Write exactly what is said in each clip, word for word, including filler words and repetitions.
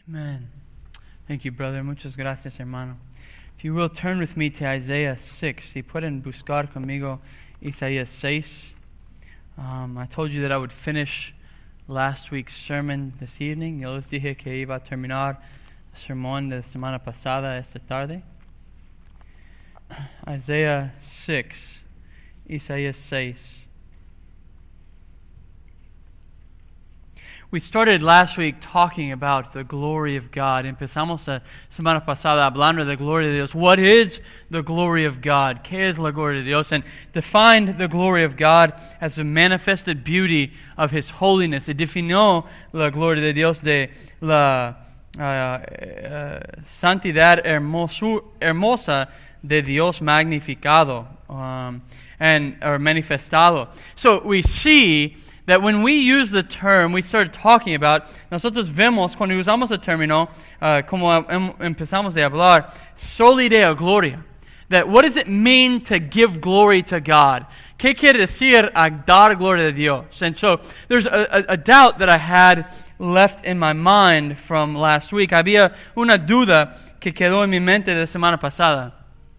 Amen. Thank you, brother. Muchas gracias, hermano. If you will, turn with me to Isaiah six. Si pueden buscar conmigo Isaías seis. Um, I told you that I would finish last week's sermon this evening. Yo les dije que iba a terminar el sermón de la semana pasada esta tarde. Isaiah six. Isaías seis. We started last week talking about the glory of God. Empezamos la semana pasada hablando de la gloria de Dios. What is the glory of God? ¿Qué es la gloria de Dios? And defined the glory of God as the manifested beauty of His holiness. It definió la gloria de Dios de la uh, uh, santidad hermosu, hermosa de Dios magnificado um, and or manifestado. So we see that when we use the term, we started talking about, nosotros vemos, cuando usamos el término, uh, como em, empezamos a hablar, solideo gloria. That what does it mean to give glory to God? ¿Qué quiere decir a dar gloria de Dios? And so there's a, a, a doubt that I had left in my mind from last week. Había una duda que quedó en mi mente de la semana pasada.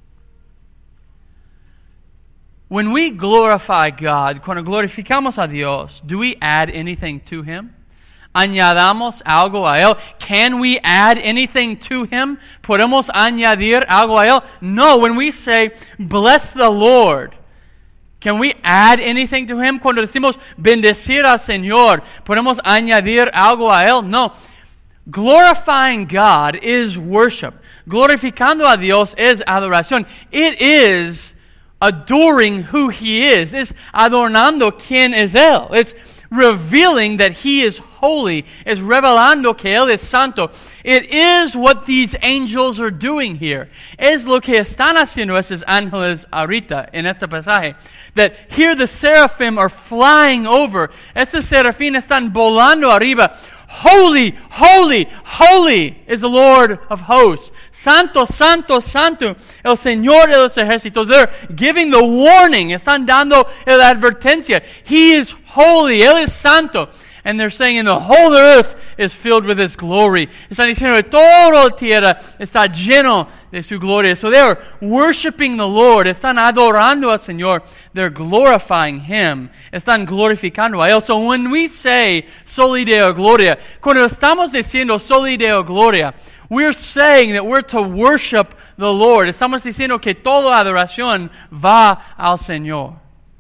When we glorify God, cuando glorificamos a Dios, do we add anything to Him? ¿Añadamos algo a Él? Can we add anything to Him? ¿Podemos añadir algo a Él? No, when we say, bless the Lord, can we add anything to Him? Cuando decimos, bendecir al Señor, ¿podemos añadir algo a Él? No. Glorifying God is worship. Glorificando a Dios es adoración. It is adoring who He is. It's adornando quién es Él. It's revealing that He is holy. It's revelando que Él es santo. It is what these angels are doing here. Es lo que están haciendo estos ángeles ahorita en este pasaje. That here the seraphim are flying over. Estos serafín están volando arriba. Holy, holy, holy is the Lord of hosts. Santo, santo, santo, el Señor de los ejércitos. They're giving the warning. Están dando la advertencia. He is holy. Él es santo. And they're saying, and the whole earth is filled with His glory. Están diciendo que toda la tierra está lleno de su gloria. So they're worshiping the Lord. Están adorando al Señor. They're glorifying Him. Están glorificando a Él. So when we say soli Deo gloria, cuando estamos diciendo soli Deo gloria, we're saying that we're to worship the Lord. Estamos diciendo que toda adoración va al Señor.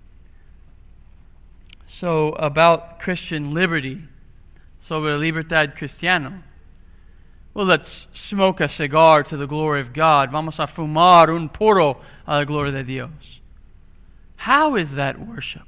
So, about Christian liberty, sobre libertad cristiana. Well, let's smoke a cigar to the glory of God. Vamos a fumar un puro a la gloria de Dios. How is that worship?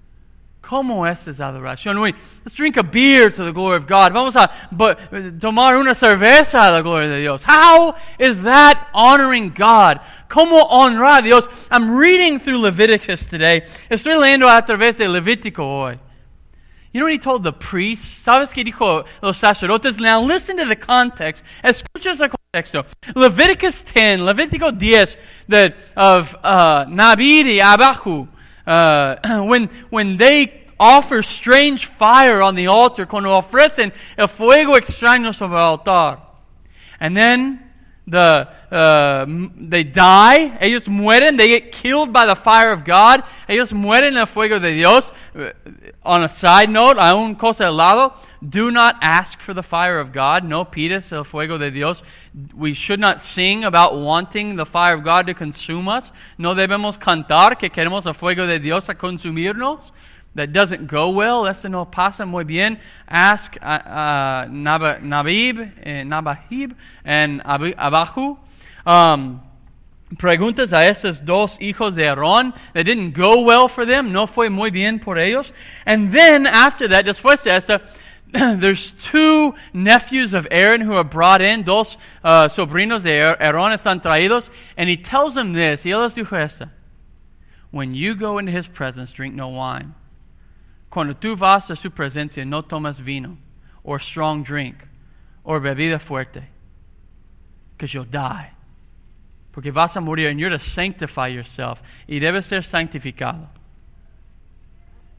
¿Cómo esta es adoración? We, let's drink a beer to the glory of God. Vamos a but, tomar una cerveza a la gloria de Dios. How is that honoring God? ¿Cómo honrar a Dios? I'm reading through Leviticus today. Estoy leyendo a través de Levítico hoy. You know what He told the priests? ¿Sabes qué dijo los sacerdotes? Now listen to the context. Escucha el contexto. Leviticus ten, Levítico diez, that of uh, Nadab y Abihu. Uh, when when they offer strange fire on the altar, cuando ofrecen el fuego extraño sobre el altar, and then the uh, they die, ellos mueren, they get killed by the fire of God, ellos mueren en el fuego de Dios. On a side note, a un cosa de lado, do not ask for the fire of God. No pides el fuego de Dios. We should not sing about wanting the fire of God to consume us. No debemos cantar que queremos el fuego de Dios a consumirnos. That doesn't go well. Eso no pasa muy bien. Ask uh, uh, Nabib, eh, Nabahib and Abihu. Um, Preguntas a esos dos hijos de Aarón. That didn't go well for them. No fue muy bien por ellos. And then after that, después de esto, there's two nephews of Aaron who are brought in. Dos uh, sobrinos de Aarón están traídos. And he tells them this. Y él les dijo esto. When you go into His presence, drink no wine. Cuando tú vas a su presencia, no tomas vino, or strong drink, or bebida fuerte. Because you'll die. Porque vas a morir, and you're to sanctify yourself. Y debes ser santificado.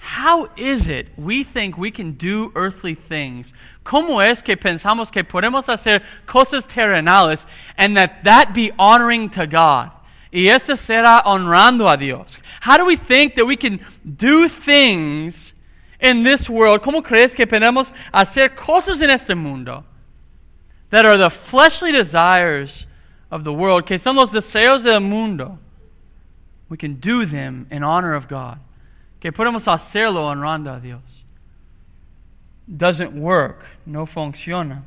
How is it we think we can do earthly things? ¿Cómo es que pensamos que podemos hacer cosas terrenales and that that be honoring to God? Y eso será honrando a Dios. How do we think that we can do things in this world? ¿Cómo crees que podemos hacer cosas en este mundo that are the fleshly desires of the world, que son los deseos del mundo? We can do them in honor of God. Que podemos hacerlo honrando a Dios. Doesn't work. No funciona.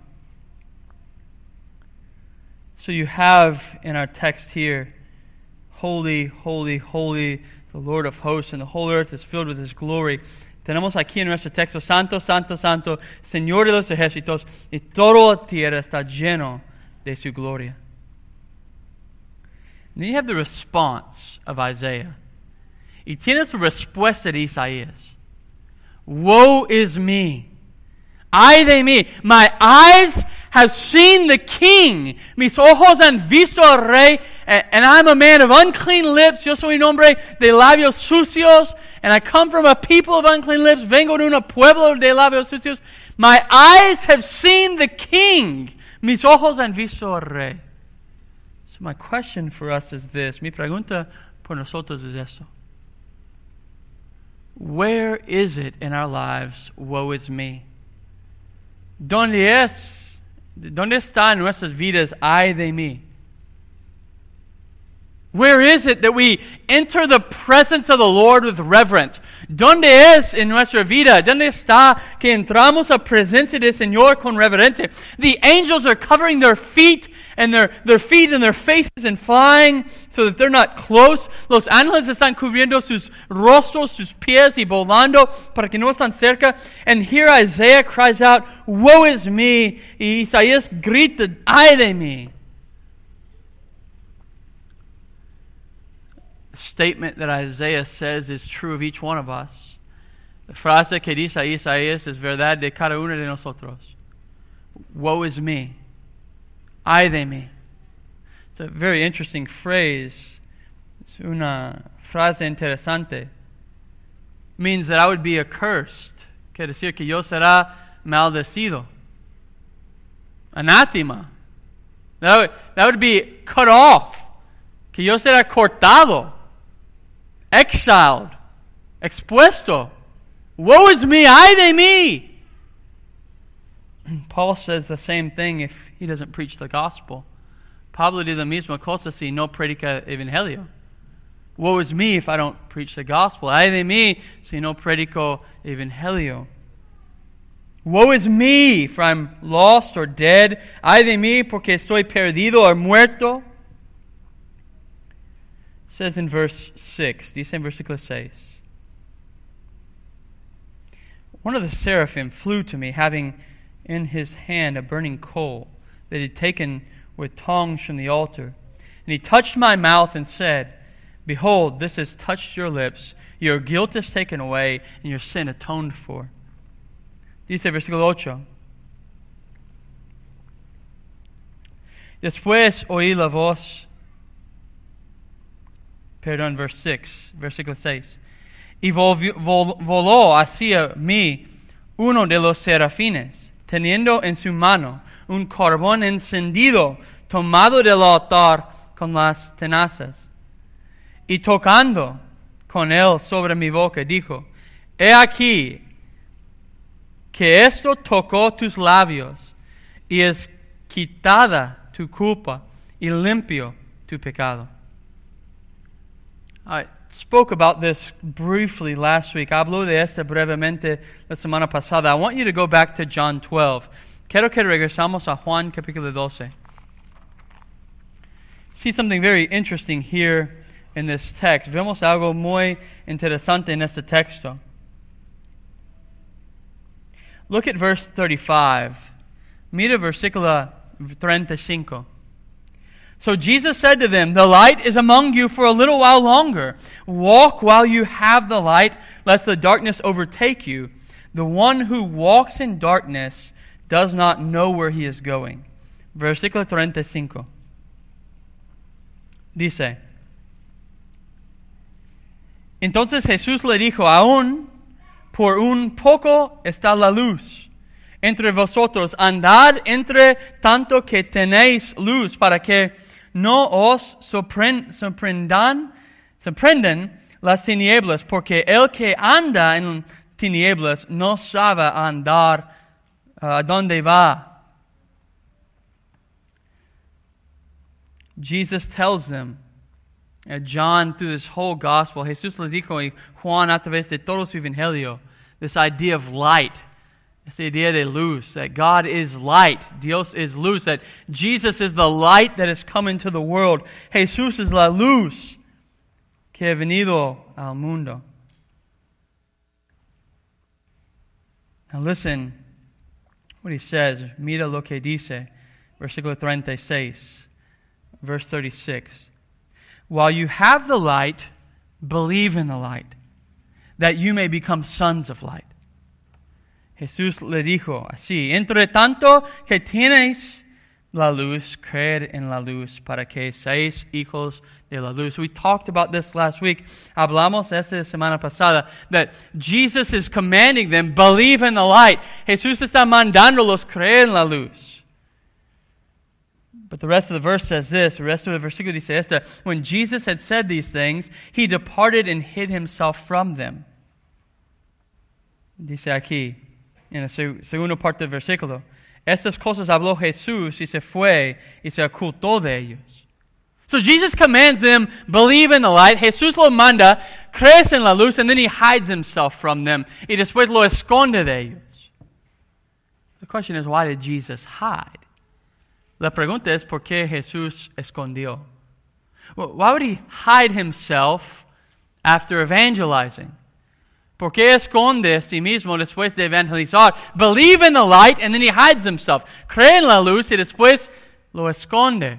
So you have in our text here, holy, holy, holy, the Lord of hosts, and the whole earth is filled with His glory. Tenemos aquí en nuestro texto, Santo, Santo, Santo, Señor de los ejércitos, y toda la tierra está lleno de su gloria. And then you have the response of Isaiah. Y tienes la respuesta de Isaías. Woe is me. Ay de mí. My eyes have seen the King. Mis ojos han visto al Rey. And, and I'm a man of unclean lips. Yo soy un hombre de labios sucios. And I come from a people of unclean lips. Vengo de un pueblo de labios sucios. My eyes have seen the King. Mis ojos han visto al Rey. So my question for us is this. Mi pregunta por nosotros es esto. Where is it in our lives, woe is me? ¿Dónde es? ¿Dónde está en nuestras vidas, ay de mí? Where is it that we enter the presence of the Lord with reverence? ¿Dónde es en nuestra vida? ¿Dónde está que entramos a presencia del Señor con reverencia? The angels are covering their feet and their, their feet and their faces and flying so that they're not close. Los ángeles están cubriendo sus rostros, sus pies y volando para que no están cerca. And here Isaiah cries out, woe is me. Y Isaías grita, ay de mí. Statement that Isaiah says is true of each one of us. La frase que dice Isaías es verdad de cada uno de nosotros. Woe is me. Ay de mí. It's a very interesting phrase. Es una frase interesante. It means that I would be accursed. Quiere decir que yo será maldecido. Anathema. That would, that would be cut off. Que yo será cortado. Exiled, expuesto. Woe is me, ay de mí. Paul says the same thing if he doesn't preach the gospel. Pablo dice la misma cosa si no predica evangelio. Woe is me if I don't preach the gospel. Ay de mí si no predico evangelio. Woe is me if I'm lost or dead. Ay de mí porque estoy perdido or muerto. Says in verse six, dice en versículo seis. One of the seraphim flew to me, having in his hand a burning coal that he had taken with tongs from the altar. And he touched my mouth and said, behold, this has touched your lips. Your guilt is taken away, and your sin atoned for. Dice versículo ocho. Después oí la voz. Perdón, verse six, versículo seis. Y volvió, vol, voló hacia mí uno de los serafines, teniendo en su mano un carbón encendido, tomado del altar con las tenazas. Y tocando con él sobre mi boca, dijo, he aquí que esto tocó tus labios, y es quitada tu culpa, y limpio tu pecado. I spoke about this briefly last week. Hablo de esto brevemente la semana pasada. I want you to go back to John twelve. Quiero que regresamos a Juan capítulo doce. See something very interesting here in this text. Vemos algo muy interesante en este texto. Look at verse thirty-five. Mira versículo treinta y cinco. So Jesus said to them, the light is among you for a little while longer. Walk while you have the light, lest the darkness overtake you. The one who walks in darkness does not know where he is going. Versículo treinta y cinco. Dice, entonces Jesús le dijo, aún por un poco está la luz entre vosotros. Andad entre tanto que tenéis luz, para que no os sorprendan, sorprendan las tinieblas, porque el que anda en tinieblas no sabe andar a uh, dónde va. Jesus tells them, uh, John, through this whole gospel, Jesús le dijo y Juan a través de todo su evangelio, this idea of light, this idea de luz, that God is light, Dios es luz, that Jesus is the light that has come into the world. Jesús es la luz que ha venido al mundo. Now listen what he says. Mira lo que dice, versículo treinta y seis. Verse thirty-six. While you have the light, believe in the light, that you may become sons of light. Jesús le dijo así, entre tanto que tienes la luz, creed en la luz, para que seáis hijos de la luz. We talked about this last week. Hablamos esta semana pasada, that Jesus is commanding them, believe in the light. Jesús está mandándolos creer en la luz. But the rest of the verse says this, the rest of the versículo dice esta, when Jesus had said these things, he departed and hid himself from them. Dice aquí, en la segunda parte del versículo, estas cosas habló Jesús y se fue y se ocultó de ellos. So Jesus commands them, believe in the light. Jesús lo manda, crees en la luz, and then he hides himself from them. Y después lo esconde de ellos. The question is, why did Jesus hide? La pregunta es, ¿por qué Jesús escondió? Why would he hide himself after evangelizing? ¿Por qué esconde a sí mismo después de evangelizar? Believe in the light, and then he hides himself. Cree en la luz, y después lo esconde.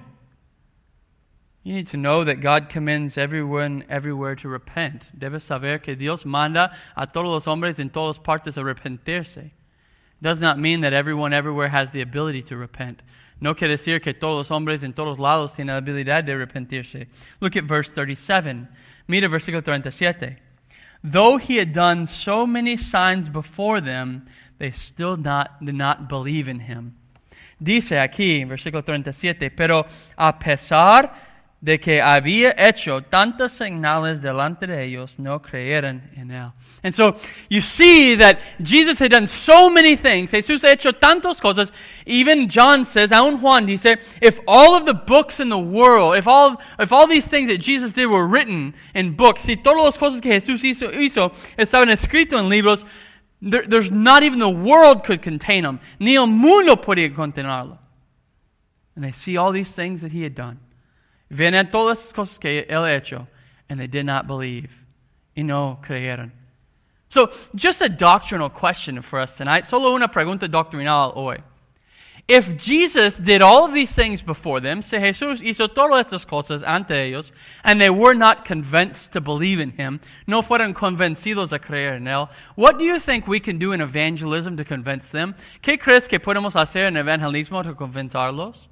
You need to know that God commends everyone everywhere to repent. Debes saber que Dios manda a todos los hombres en todas partes a arrepentirse. Does not mean that everyone everywhere has the ability to repent. No quiere decir que todos los hombres en todos lados tienen la habilidad de arrepentirse. Look at verse thirty-seven. Mira versículo treinta y siete. Though he had done so many signs before them, they still not, did not believe in him. Dice aquí, versículo treinta y siete, pero a pesar de que había hecho tantas señales delante de ellos, no creyeron en él. And so you see that Jesus had done so many things. Jesús ha hecho tantas cosas. Even John says, aun Juan dice, if all of the books in the world, if all if all these things that Jesus did were written in books, si todas las cosas que Jesús hizo, hizo estaban escritos en libros, there, there's not even the world could contain them. Ni el mundo podía contenerlo. And they see all these things that he had done. Ven a todas las cosas que él ha hecho, and they did not believe. Y no creyeron. So, just a doctrinal question for us tonight. Solo una pregunta doctrinal hoy. If Jesus did all of these things before them, si Jesús hizo todas estas cosas ante ellos, and they were not convinced to believe in him, no fueron convencidos a creer en él, what do you think we can do in evangelism to convince them? ¿Qué crees que podemos hacer en evangelismo to convencerlos?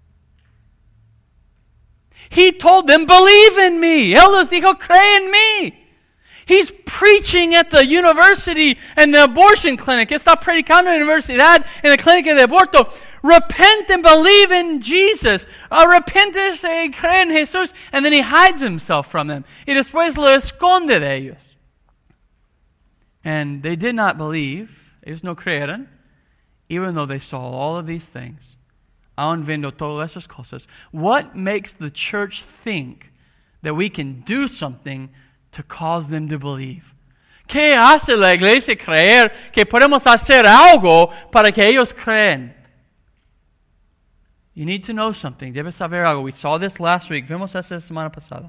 He told them, believe in me. Él les dijo, cree en mí. He's preaching at the university and the abortion clinic. Está predicando en la universidad, en la clínica de aborto. Repent and believe in Jesus. Arrepentirse y cree en Jesús. And then he hides himself from them. Y después lo esconde de ellos. And they did not believe. Ellos no creyeron. Even though they saw all of these things. Aún viendo todas esas cosas. What makes the church think that we can do something to cause them to believe? ¿Qué hace la iglesia creer que podemos hacer algo para que ellos creen? You need to know something. Debes saber algo. We saw this last week. Vimos esta semana pasada.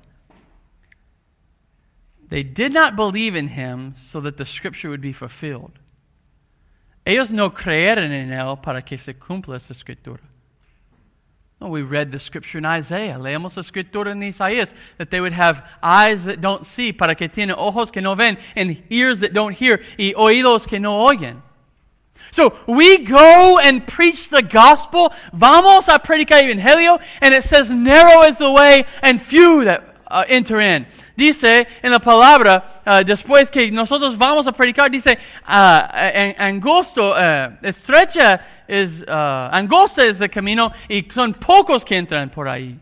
They did not believe in him so that the scripture would be fulfilled. Ellos no creyeron en él para que se cumpla esta escritura. Oh, we read the scripture in Isaiah. Leemos la escritura en Isaías. That they would have eyes that don't see, para que tienen ojos que no ven, and ears that don't hear, y oídos que no oyen. So we go and preach the gospel. Vamos a predicar el evangelio, and it says narrow is the way and few that uh, enter in. Dice en la palabra, uh, después que nosotros vamos a predicar, dice, uh, en, angosto, uh, estrecha es, uh, angosta es el camino y son pocos que entran por ahí.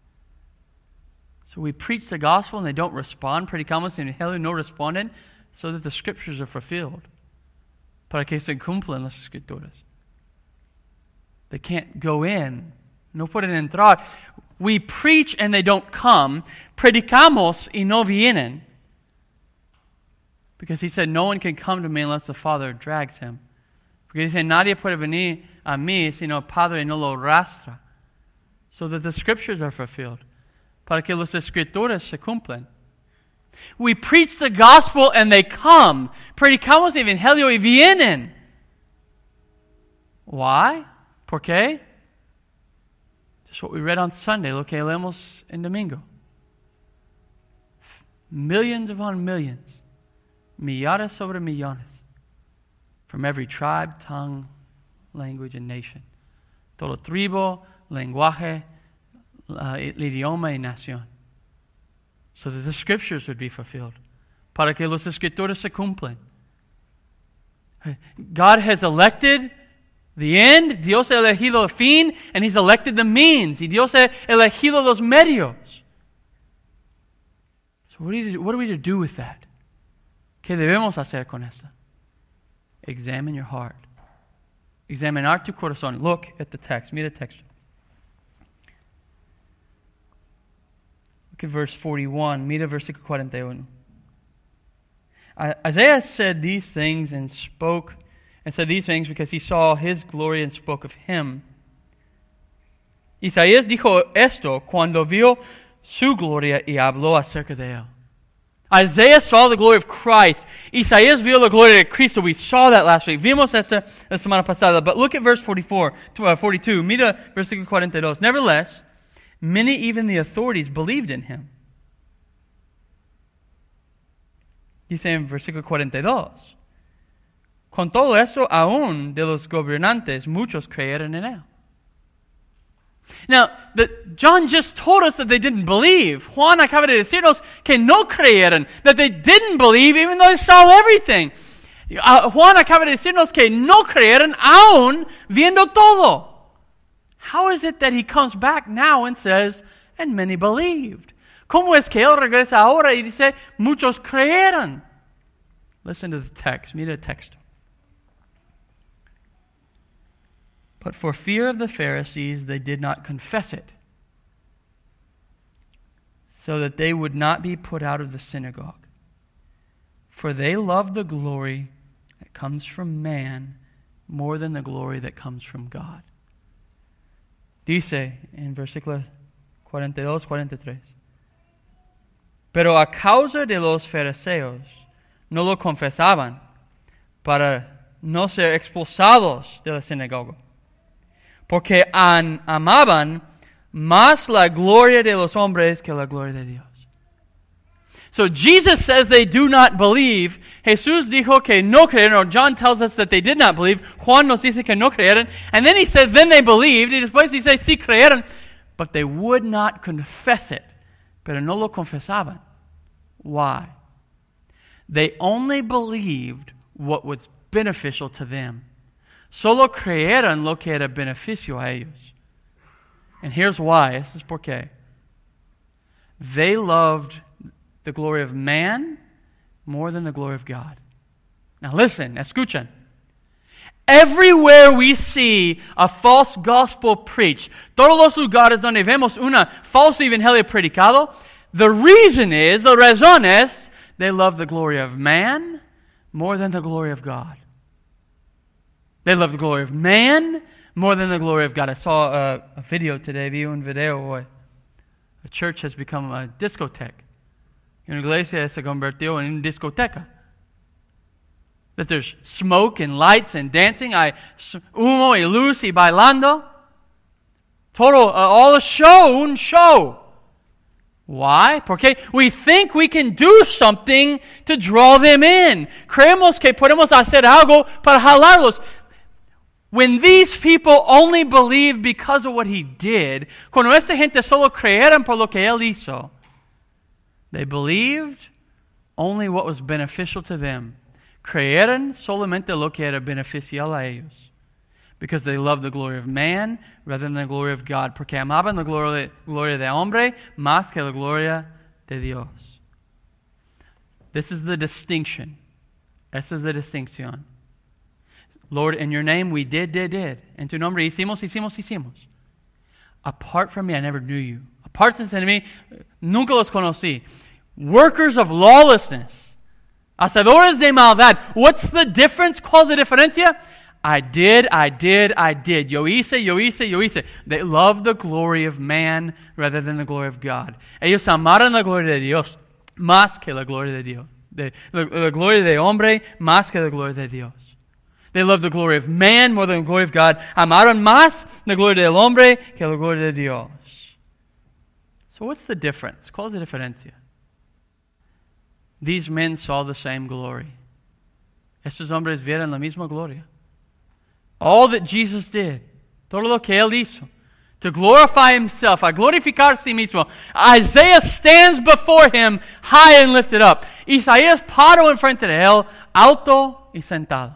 So we preach the gospel and they don't respond. Predicamos el evangelio y no responden, so that the scriptures are fulfilled. Para que se cumplan las escrituras. They can't go in. No pueden entrar. We preach and they don't come. Predicamos y no vienen. Because he said, no one can come to me unless the Father drags him. Porque dice, nadie puede venir a mí sino el Padre no lo arrastra. So that the scriptures are fulfilled. Para que las escrituras se cumplan. We preach the gospel and they come. Predicamos el evangelio y vienen. Why? ¿Por qué? Just what we read on Sunday, lo que leemos en domingo. Millions upon millions. Millares sobre millones. From every tribe, tongue, language, and nation. Todo tribu, lenguaje, uh, el idioma y nación. So that the scriptures would be fulfilled. Para que los escrituras se cumplan. God has elected the end. Dios ha elegido el fin. And He's elected the means. Y Dios ha elegido los medios. So what, do you, what are we to do with that? ¿Qué debemos hacer con esto? Examine your heart. Examinar tu corazón. Look at the text. Mira el texto. Look at verse forty-one. Mira versículo cuarenta y uno. Isaiah said these things and spoke, and said these things because he saw his glory and spoke of him. Isaías dijo esto cuando vio su gloria y habló acerca de él. Isaiah saw the glory of Christ. Isaías vio la gloria de Cristo. We saw that last week. Vimos esta la semana pasada. But look at verse forty-four, forty-two. Mira versículo cuarenta y dos. Nevertheless, many, even the authorities, believed in him. Dice en versículo cuarenta y dos. Con todo esto, aún de los gobernantes, muchos creyeron en él. Now, the, John just told us that they didn't believe. Juan acaba de decirnos que no creyeron. That they didn't believe even though they saw everything. Uh, Juan acaba de decirnos que no creyeron aún viendo todo. How is it that he comes back now and says, and many believed? ¿Cómo es que él regresa ahora y dice, muchos creyeron? Listen to the text. Mira el texto. But for fear of the Pharisees, they did not confess it, so that they would not be put out of the synagogue. For they love the glory that comes from man more than the glory that comes from God. Dice en versículos cuarenta y dos, cuarenta y tres. Pero a causa de los fariseos no lo confesaban para no ser expulsados de la sinagoga. Porque an, amaban más la gloria de los hombres que la gloria de Dios. So Jesus says they do not believe. Jesús dijo que no creyeron. Or John tells us that they did not believe. Juan nos dice que no creyeron. And then he said, then they believed. Y después dice, sí creyeron. But they would not confess it. Pero no lo confesaban. Why? They only believed what was beneficial to them. Solo creyeron lo que era beneficio a ellos. And here's why. This is por qué. They loved the glory of man more than the glory of God. Now listen, escuchen. Everywhere we see a false gospel preached, todos los lugares donde vemos una falso evangelio predicado, the reason is, the razón es, they love the glory of man more than the glory of God. They love the glory of man more than the glory of God. I saw a, a video today, vi un video hoy. A church has become a discotheque. Una iglesia se convirtió en una discoteca. That there's smoke and lights and dancing. Hay humo y luz y bailando. Total, uh, all a show, un show. Why? Porque we think we can do something to draw them in. Creemos que podemos hacer algo para jalarlos. When these people only believed because of what he did, cuando esta gente solo creyeron por lo que él hizo, They believed only what was beneficial to them. Creyeron solamente lo que era beneficial a ellos. Because they loved the glory of man rather than the glory of God. Porque amaban la gloria, gloria de hombre más que la gloria de Dios. This is the distinction. Esa es la distinción. Lord, in your name we did, did, did. En tu nombre hicimos, hicimos, hicimos. Apart from me, I never knew you. Apart from mí, nunca los conocí. Workers of lawlessness. Hacedores de maldad. What's the difference? ¿Cuál es la diferencia? I did, I did, I did. Yo hice, yo hice, yo hice. They love the glory of man rather than the glory of God. Ellos amaron la gloria de Dios más que la gloria de Dios. De, la, la gloria de hombre más que la gloria de Dios. They love the glory of man more than the glory of God. Amaron más la gloria del hombre que la gloria de Dios. So what's the difference? ¿Cuál es la diferencia? These men saw the same glory. Estos hombres vieron la misma gloria. All that Jesus did, todo lo que Él hizo, to glorify Himself, a glorificar sí mismo. Isaiah stands before Him high and lifted up. Isaías paró enfrente de Él, alto y sentado.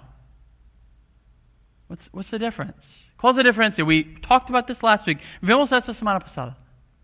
What's, what's the difference? ¿Cuál es la diferencia? We talked about this last week. Vimos esta semana pasada.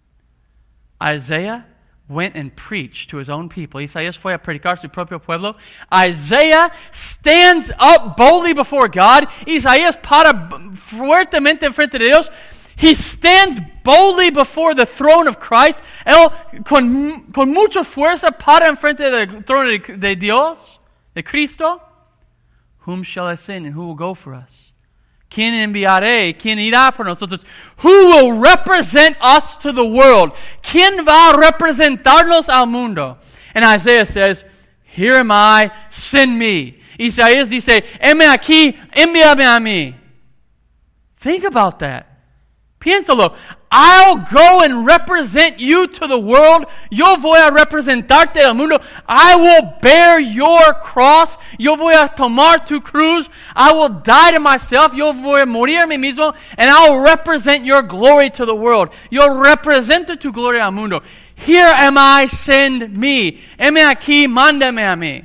Isaiah went and preached to his own people. Isaías fue a predicar su propio pueblo. Isaiah stands up boldly before God. Isaías para fuertemente enfrente de Dios. He stands boldly before the throne of Christ. Él con, con mucha fuerza para enfrente del trono de, de Dios, de Cristo. Whom shall I send and who will go for us? ¿Quién enviaré? ¿Quién irá por nosotros? Who will represent us to the world? ¿Quién va a representarnos al mundo? And Isaiah says, here am I, send me. Isaías dice, heme aquí, envíame a mí. Think about that. Piénsalo. I'll go and represent you to the world. Yo voy a representarte al mundo. I will bear your cross. Yo voy a tomar tu cruz. I will die to myself. Yo voy a morir a mí mismo. And I will represent your glory to the world. Yo represento tu gloria al mundo. Here am I, send me. Heme aquí, mándame a mí.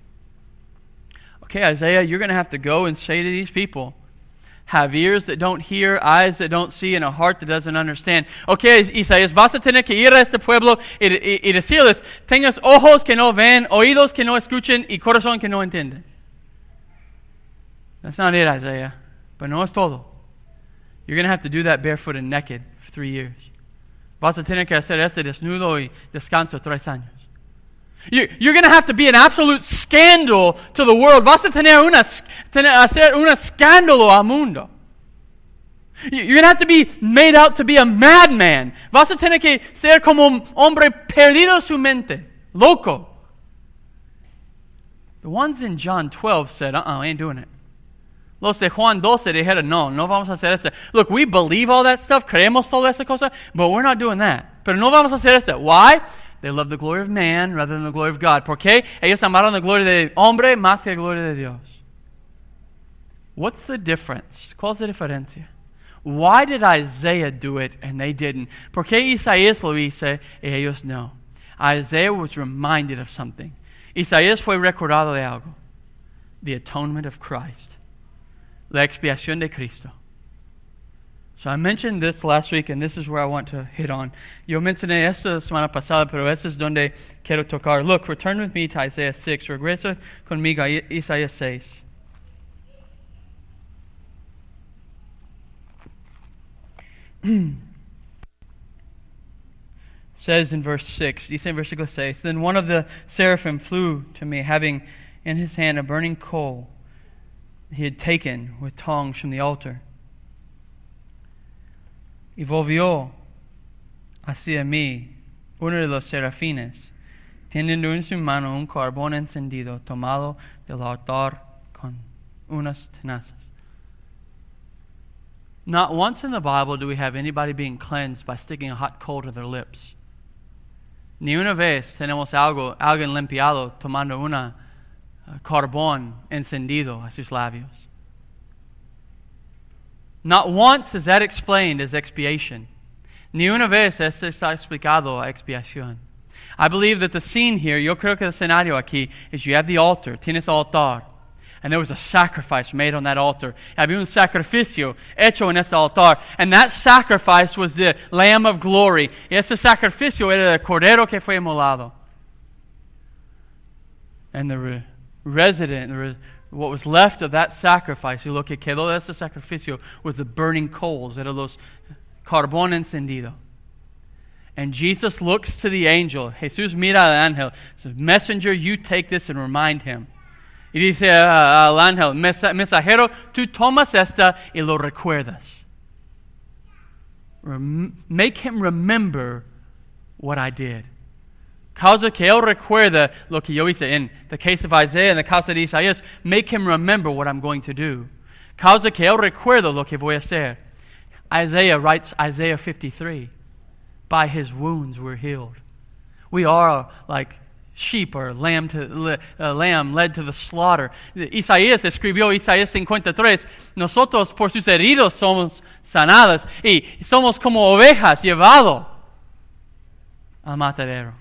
Okay, Isaiah, you're going to have to go and say to these people, have ears that don't hear, eyes that don't see, and a heart that doesn't understand. Okay, Isaías, vas a tener que ir a este pueblo y, y, y decirles, tengas ojos que no ven, oídos que no escuchen, y corazón que no entienden. That's not it, Isaiah. But no es todo. You're going to have to do that barefoot and naked for three years. Vas a tener que hacer este desnudo y descanso tres años. You're going to have to be an absolute scandal to the world. Vas a tener una, tener, hacer un escándalo al mundo. You're going to have to be made out to be a madman. Vas a tener que ser como un hombre perdido su mente, loco. The ones in John twelve said, uh-uh, I ain't doing it. Los de Juan doce dijeron, no, no vamos a hacer eso. Look, we believe all that stuff, creemos toda esa cosa, but we're not doing that. Pero no vamos a hacer eso. Why? They love the glory of man rather than the glory of God. ¿Por qué? Ellos amaron la gloria de hombre más que la gloria de Dios. What's the difference? ¿Cuál es la diferencia? Why did Isaiah do it and they didn't? ¿Por qué Isaías lo hizo y ellos no? Isaiah was reminded of something. Isaías fue recordado de algo. The atonement of Christ. La expiación de Cristo. So I mentioned this last week, and this is where I want to hit on. Yo mencioné esto la semana pasada, pero eso es donde quiero tocar. Look, return with me to Isaiah six. Regresa conmigo a Isaías seis. Says in verse six, dice en versículo seis, then one of the seraphim flew to me, having in his hand a burning coal he had taken with tongs from the altar. Y volvió hacia mí uno de los serafines, teniendo en su mano un carbón encendido, tomado del altar con unas tenazas. Not once in the Bible do we have anybody being cleansed by sticking a hot coal to their lips. Ni una vez tenemos algo, alguien limpiado tomando una uh, carbón encendido a sus labios. Not once is that explained as expiation. Ni una vez eso está explicado a expiación. I believe that the scene here, yo creo que el escenario aquí, is you have the altar, tienes altar. And there was a sacrifice made on that altar. Había un sacrificio hecho en este altar. And that sacrifice was the Lamb of Glory. Y ese sacrificio era el cordero que fue inmolado. And the re- resident, the re- what was left of that sacrifice, y lo que quedó de ese sacrificio, was the burning coals. Era los carbón encendido. And Jesus looks to the angel. Jesús mira al ángel. Says, messenger, you take this and remind him. Y dice uh, al ángel, mensajero, tú tomas esta y lo recuerdas. Rem- make him remember what I did. Causa que él recuerda lo que yo hice. In the case of Isaiah, in the causa de Isaías, make him remember what I'm going to do. Causa que él recuerda lo que voy a hacer. Isaiah writes Isaiah fifty-three. By his wounds we're healed. We are like sheep or lamb, to, uh, lamb led to the slaughter. Isaías escribió Isaías cincuenta y tres. Nosotros por sus heridos somos sanados y somos como ovejas llevados al matadero.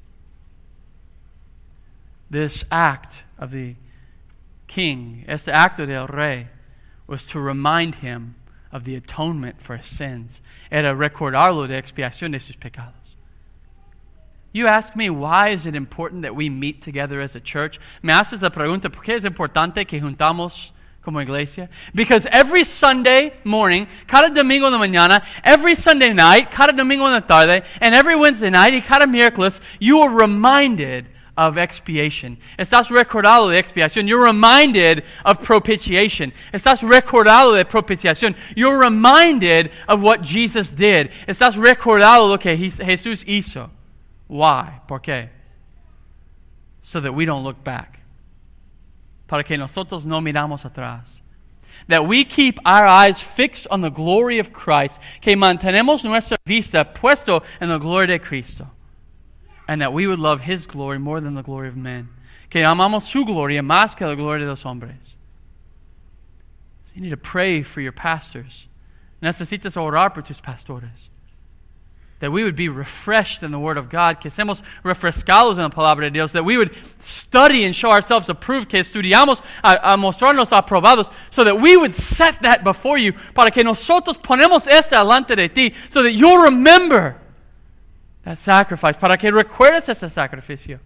This act of the king, este acto del rey, was to remind him of the atonement for his sins. Era recordarlo de expiación de sus pecados. You ask me, why is it important that we meet together as a church? Me haces la pregunta, ¿por qué es importante que juntamos como iglesia? Because every Sunday morning, cada domingo de mañana, every Sunday night, cada domingo en la tarde, and every Wednesday night, y cada miércoles, you are reminded of expiation. Estás recordado de expiación. You're reminded of propitiation. Estás recordado de propiciación. You're reminded of what Jesus did. Estás recordado lo que Jesús hizo. Why? ¿Por qué? So that we don't look back. Para que nosotros no miramos atrás. That we keep our eyes fixed on the glory of Christ. Que mantenemos nuestra vista puesto en la gloria de Cristo. And that we would love His glory more than the glory of men. Que amamos su gloria más que la gloria de los hombres. So you need to pray for your pastors. Necesitas orar por tus pastores. That we would be refreshed in the Word of God. Que seamos refrescados en la palabra de Dios. That we would study and show ourselves approved. Que estudiamos a, a mostrarnos aprobados. So that we would set that before you. Para que nosotros ponemos esto delante de ti. So that you'll remember that sacrifice. Para que recuerdes ese sacrificio.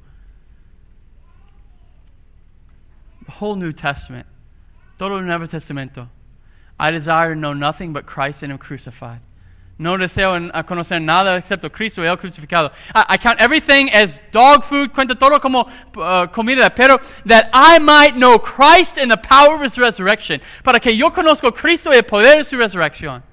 The whole New Testament. Todo el Nuevo Testamento. I desire to know nothing but Christ and Him crucified. No deseo conocer nada excepto Cristo y Él crucificado. I, I count everything as dog food, cuento todo como uh, comida, pero that I might know Christ and the power of His resurrection. Para que yo conozco Cristo y el poder de su resurrección.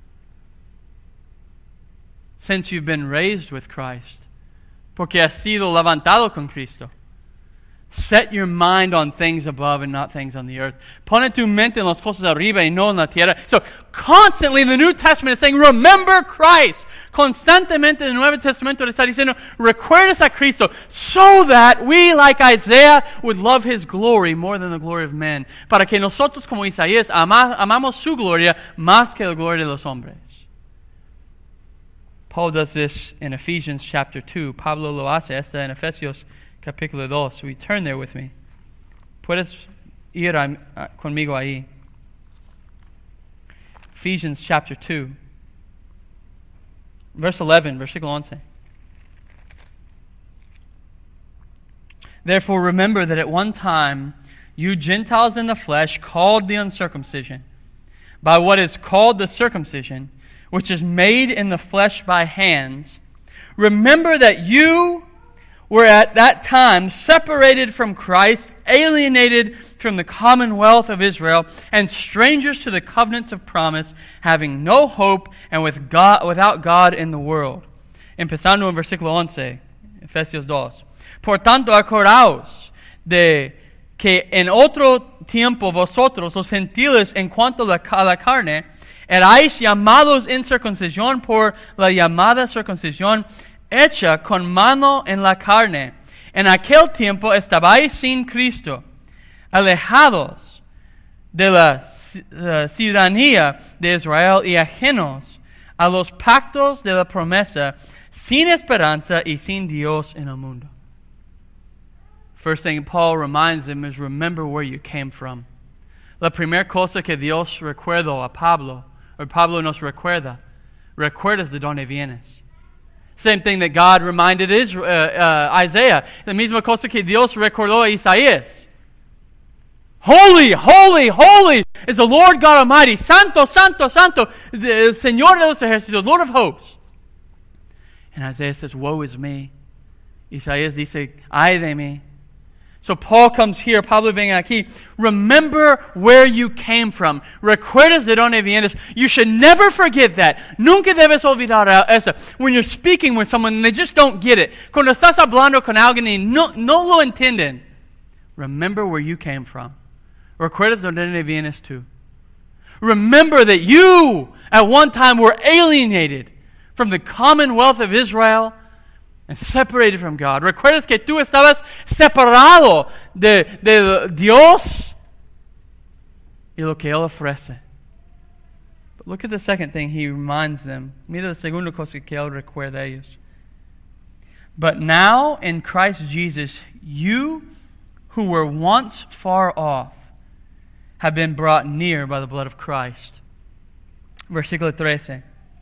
Since you've been raised with Christ, porque has sido levantado con Cristo. Set your mind on things above and not things on the earth. Pon tu mente en las cosas arriba y no en la tierra. So, constantly the New Testament is saying, remember Christ. Constantemente el Nuevo Testamento está diciendo, recuerdes a Cristo, so that we, like Isaiah, would love His glory more than the glory of men. Para que nosotros, como Isaías, ama, amamos su gloria más que la gloria de los hombres. Paul does this in Ephesians chapter two. Pablo lo hace esta en Efesios capítulo dos. So we turn there with me. Puedes ir a, a, conmigo ahí. Ephesians chapter two. Verse eleven, versículo once. Therefore remember that at one time you Gentiles in the flesh, called the uncircumcision by what is called the circumcision, which is made in the flesh by hands. Remember that you were at that time separated from Christ, alienated from the commonwealth of Israel, and strangers to the covenants of promise, having no hope and with God, without God in the world. Empezando en versículo once, Efesios dos. Por tanto, acordaos de que en otro tiempo vosotros, los gentiles, en cuanto a la carne, erais llamados en circuncisión por la llamada circuncisión hecha con mano en la carne. En aquel tiempo estabais sin Cristo, alejados de la ciudadanía de Israel y ajenos a los pactos de la promesa, sin esperanza y sin Dios en el mundo. First thing Paul reminds them is remember where you came from. La primera cosa que Dios recuerda a Pablo, or Pablo nos recuerda, recuerdas de dónde vienes. Same thing that God reminded Israel, uh, uh, Isaiah. La misma cosa que Dios recordó a Isaías. Holy, holy, holy is the Lord God Almighty. Santo, santo, santo. El Señor de los ejércitos, Lord of hosts. And Isaiah says, woe is me. Isaías dice, ay de mí. So Paul comes here, Pablo viene aquí. Remember where you came from. Recuerdas de dónde vienes. You should never forget that. Nunca debes olvidar eso. When you're speaking with someone and they just don't get it. Cuando estás hablando con alguien y no, no lo entienden. Remember where you came from. Recuerdas de dónde vienes tú. Remember that you at one time were alienated from the commonwealth of Israel and separated from God. Recuerdas que tú estabas separado de, de Dios y lo que Él ofrece. But look at the second thing he reminds them. Mira la segunda cosa que Él recuerda a ellos. But now in Christ Jesus, you who were once far off have been brought near by the blood of Christ. Versículo trece.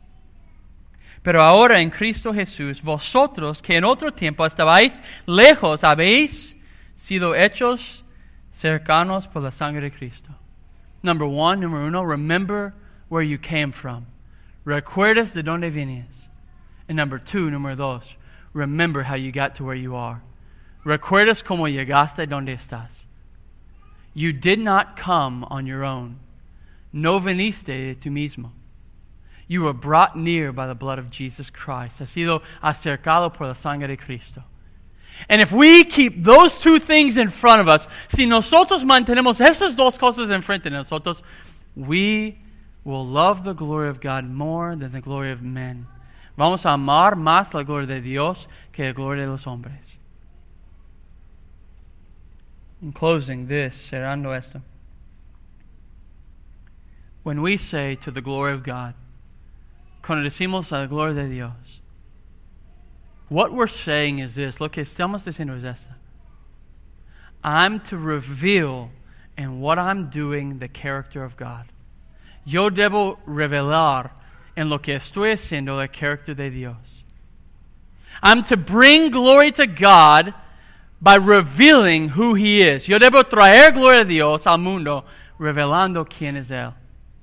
Pero ahora en Cristo Jesús, vosotros que en otro tiempo estabais lejos, habéis sido hechos cercanos por la sangre de Cristo. Number one, number uno, remember where you came from. Recuerdas de dónde venías. And number two, number dos, remember how you got to where you are. Recuerdas cómo llegaste donde estás. You did not come on your own. No viniste de tú mismo. You were brought near by the blood of Jesus Christ. Has sido acercado por la sangre de Cristo. And if we keep those two things in front of us, si nosotros mantenemos esas dos cosas enfrente de nosotros, we will love the glory of God more than the glory of men. Vamos a amar más la gloria de Dios que la gloria de los hombres. In closing this, cerrando esto. When we say to the glory of God, cuando decimos a la gloria de Dios, what we're saying is this. Lo que estamos diciendo es esto. I'm to reveal in what I'm doing the character of God. Yo debo revelar en lo que estoy haciendo el carácter de Dios. I'm to bring glory to God by revealing who He is. Yo debo traer gloria a Dios al mundo revelando quién es Él.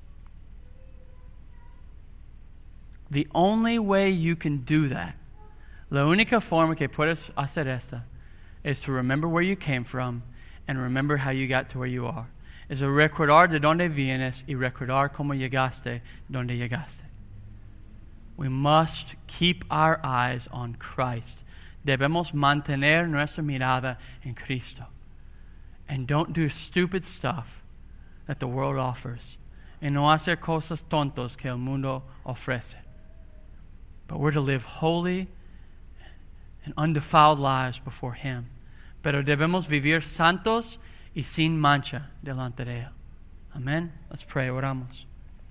The only way you can do that, la única forma que puedes hacer esta, is to remember where you came from and remember how you got to where you are. Es recordar de dónde vienes y recordar cómo llegaste donde llegaste. We must keep our eyes on Christ. Debemos mantener nuestra mirada en Cristo. And don't do stupid stuff that the world offers. Y no hacer cosas tontos que el mundo ofrece. But we're to live holy and undefiled lives before Him. Pero debemos vivir santos y sin mancha delante de Él. Amen. Let's pray. Oramos.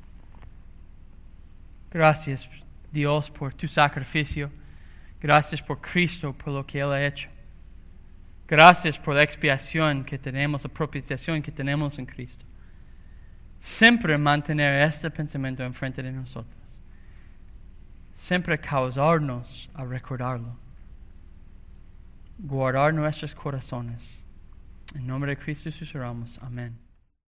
Gracias, Dios, por tu sacrificio. Gracias por Cristo, por lo que Él ha hecho. Gracias por la expiación que tenemos, la propiciación que tenemos en Cristo. Siempre mantener este pensamiento enfrente de nosotros. Siempre causarnos a recordarlo. Guardar nuestros corazones. En nombre de Cristo Jesús oramos. Amén.